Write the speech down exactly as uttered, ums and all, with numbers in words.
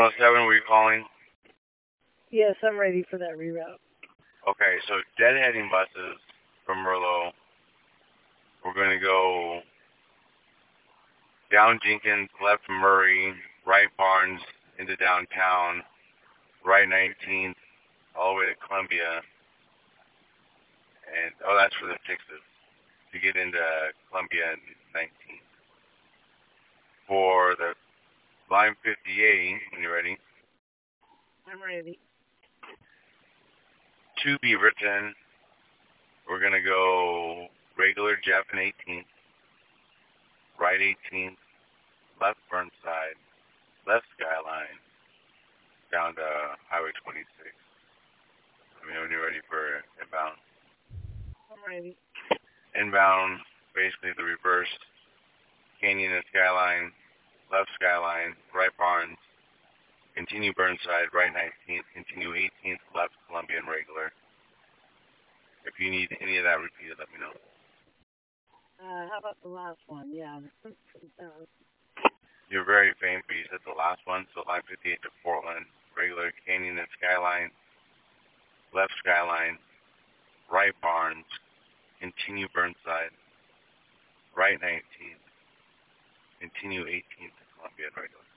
oh seven, were you calling? Yes, I'm ready for that reroute. Okay, so deadheading buses from Merlot. We're going to go down Jenkins, left Murray, right Barnes into downtown, right nineteenth, all the way to Columbia. And, oh, that's for the Texas. To get into Columbia nineteenth. For the line fifty-eight, when you're ready. I'm ready. To be written, we're going to go regular Jeff and eighteenth, right eighteenth, left Burnside, left Skyline, down to Highway twenty-six. I mean, when you're ready for inbound. I'm ready. Inbound, basically the reverse, Canyon and Skyline, left Skyline, right Barnes, continue Burnside, right nineteenth, continue eighteenth, left Columbia and regular. If you need any of that repeated, let me know. Uh, how about the last one? Yeah. uh, You're very faint, but you said the last one, so line fifty-eight to Portland, regular Canyon and Skyline, left Skyline, right Barnes, continue Burnside, right nineteenth, continue eighteenth to Columbia and regular.